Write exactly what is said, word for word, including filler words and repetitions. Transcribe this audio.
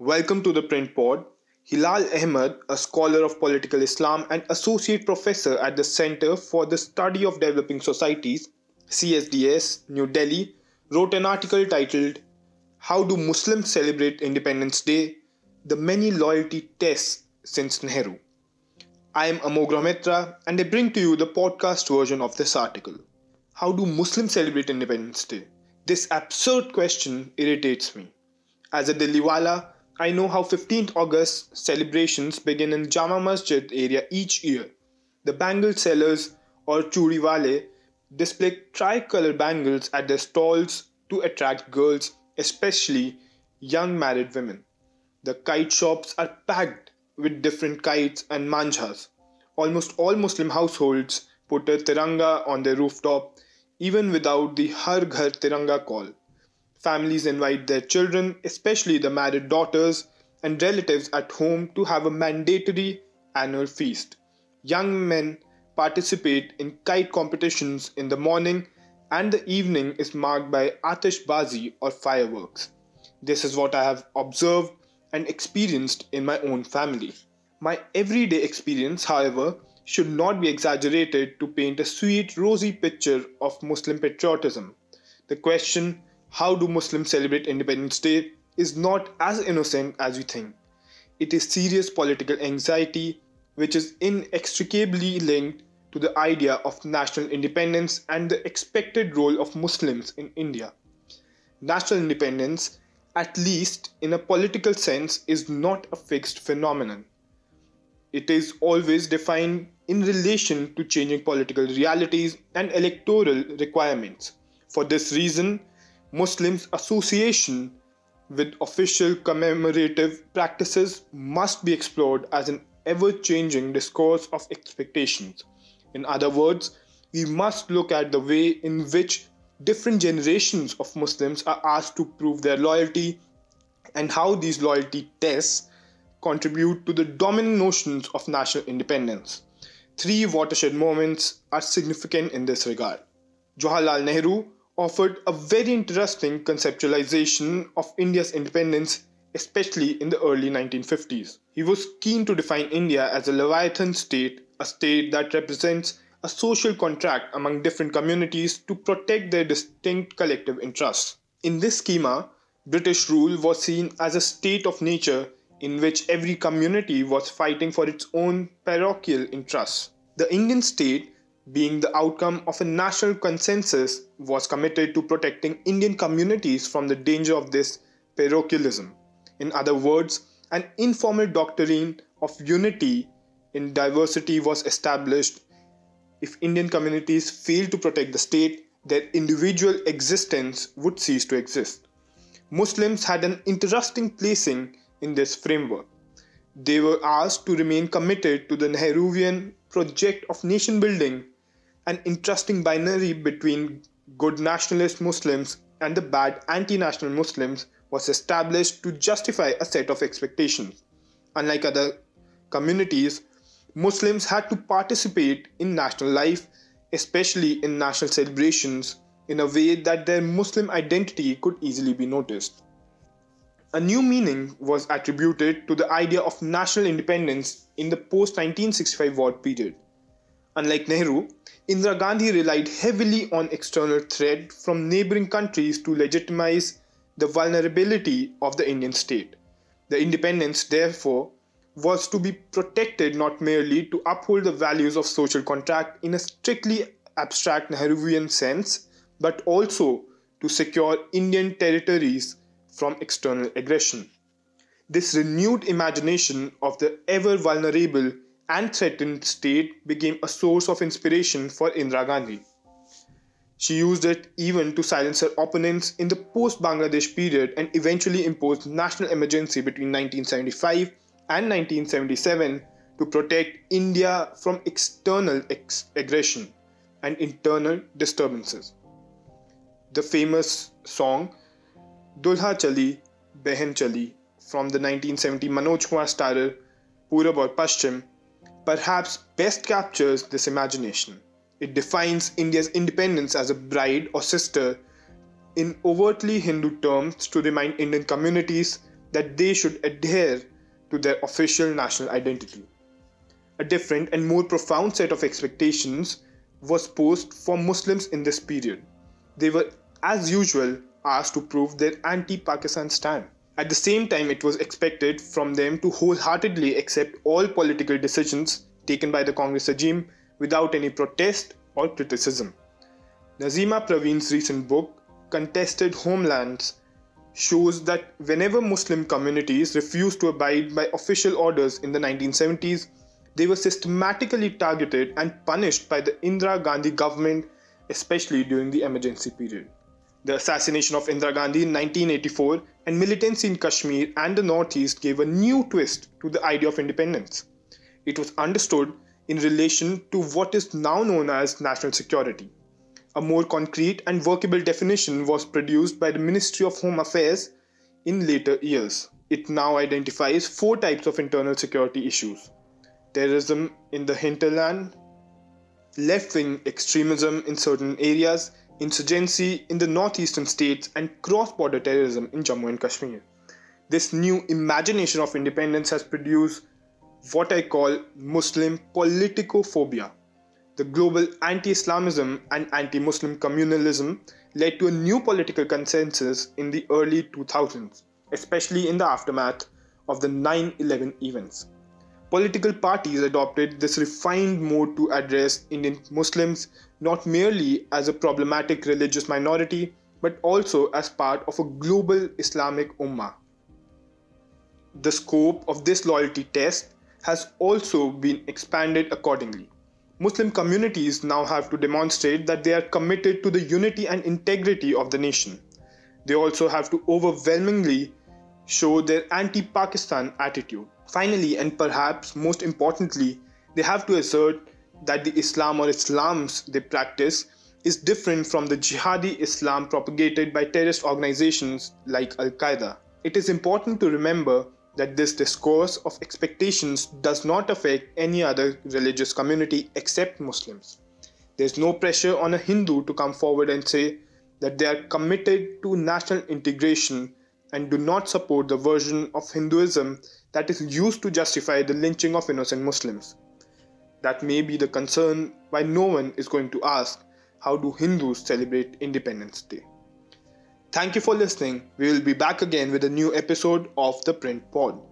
Welcome to the Print Pod. Hilal Ahmed, a scholar of political Islam and associate professor at the Center for the Study of Developing Societies, C S D S, New Delhi, wrote an article titled How Do Muslims Celebrate Independence Day? The Many Loyalty Tests Since Nehru. I am Amog Mitra and I bring to you the podcast version of this article. How do Muslims celebrate Independence Day? This absurd question irritates me. As a Delhiwala, I know how fifteenth August celebrations begin in Jama Masjid area each year. The bangle sellers or churiwale display tricolor bangles at their stalls to attract girls, especially young married women. The kite shops are packed with different kites and manjhas. Almost all Muslim households put a tiranga on their rooftop, even without the Har Ghar Tiranga call. Families invite their children, especially the married daughters and relatives at home, to have a mandatory annual feast. Young men participate in kite competitions in the morning, and the evening is marked by atishbazi or fireworks. This is what I have observed and experienced in my own family. My everyday experience, however, should not be exaggerated to paint a sweet, rosy picture of Muslim patriotism. The question, how do Muslims celebrate Independence Day, is not as innocent as we think. It is serious political anxiety which is inextricably linked to the idea of national independence and the expected role of Muslims in India. National independence, at least in a political sense, is not a fixed phenomenon. It is always defined in relation to changing political realities and electoral requirements. For this reason, Muslims' association with official commemorative practices must be explored as an ever-changing discourse of expectations. In other words, we must look at the way in which different generations of Muslims are asked to prove their loyalty and how these loyalty tests contribute to the dominant notions of national independence. Three watershed moments are significant in this regard. Jawaharlal Nehru offered a very interesting conceptualization of India's independence, especially in the early nineteen fifties. He was keen to define India as a Leviathan state, a state that represents a social contract among different communities to protect their distinct collective interests. In this schema, British rule was seen as a state of nature in which every community was fighting for its own parochial interests. The Indian state, being the outcome of a national consensus, was committed to protecting Indian communities from the danger of this parochialism. In other words, an informal doctrine of unity in diversity was established. If Indian communities failed to protect the state, their individual existence would cease to exist. Muslims had an interesting placing in this framework. They were asked to remain committed to the Nehruvian project of nation building, an interesting binary between good nationalist Muslims and the bad anti-national Muslims was established to justify a set of expectations. Unlike other communities, Muslims had to participate in national life, especially in national celebrations, in a way that their Muslim identity could easily be noticed. A new meaning was attributed to the idea of national independence in the post-nineteen sixty-five war period. Unlike Nehru, Indira Gandhi relied heavily on external threat from neighboring countries to legitimize the vulnerability of the Indian state. The independence, therefore, was to be protected not merely to uphold the values of social contract in a strictly abstract Nehruvian sense, but also to secure Indian territories from external aggression. This renewed imagination of the ever vulnerable and threatened state became a source of inspiration for Indira Gandhi. She used it even to silence her opponents in the post-Bangladesh period and eventually imposed national emergency between nineteen seventy-five and nineteen seventy-seven to protect India from external ex- aggression and internal disturbances. The famous song Dulha Chali, Behen Chali from the nineteen seventy Manoj Kumar starrer Purab aur Paschim perhaps best captures this imagination. It defines India's independence as a bride or sister in overtly Hindu terms to remind Indian communities that they should adhere to their official national identity. A different and more profound set of expectations was posed for Muslims in this period. They were, as usual, asked to prove their anti-Pakistan stand. At the same time, it was expected from them to wholeheartedly accept all political decisions taken by the Congress regime without any protest or criticism. Nazima Praveen's recent book, Contested Homelands, shows that whenever Muslim communities refused to abide by official orders in the nineteen seventies, they were systematically targeted and punished by the Indira Gandhi government, especially during the emergency period. The assassination of Indira Gandhi in nineteen eighty-four and militancy in Kashmir and the Northeast gave a new twist to the idea of independence. It was understood in relation to what is now known as national security. A more concrete and workable definition was produced by the Ministry of Home Affairs in later years. It now identifies four types of internal security issues: terrorism in the hinterland, left-wing extremism in certain areas, insurgency in the northeastern states, and cross-border terrorism in Jammu and Kashmir. This new imagination of independence has produced what I call Muslim politicophobia. The global anti-Islamism and anti-Muslim communalism led to a new political consensus in the early two thousands, especially in the aftermath of the nine eleven events. Political parties adopted this refined mode to address Indian Muslims not merely as a problematic religious minority, but also as part of a global Islamic ummah. The scope of this loyalty test has also been expanded accordingly. Muslim communities now have to demonstrate that they are committed to the unity and integrity of the nation. They also have to overwhelmingly show their anti-Pakistan attitude. Finally, and perhaps most importantly, they have to assert that the Islam or Islams they practice is different from the jihadi Islam propagated by terrorist organizations like Al-Qaeda. It is important to remember that this discourse of expectations does not affect any other religious community except Muslims. There is no pressure on a Hindu to come forward and say that they are committed to national integration and do not support the version of Hinduism that is used to justify the lynching of innocent Muslims. That may be the concern why no one is going to ask, how do Hindus celebrate Independence Day? Thank you for listening. We will be back again with a new episode of the Print Pod.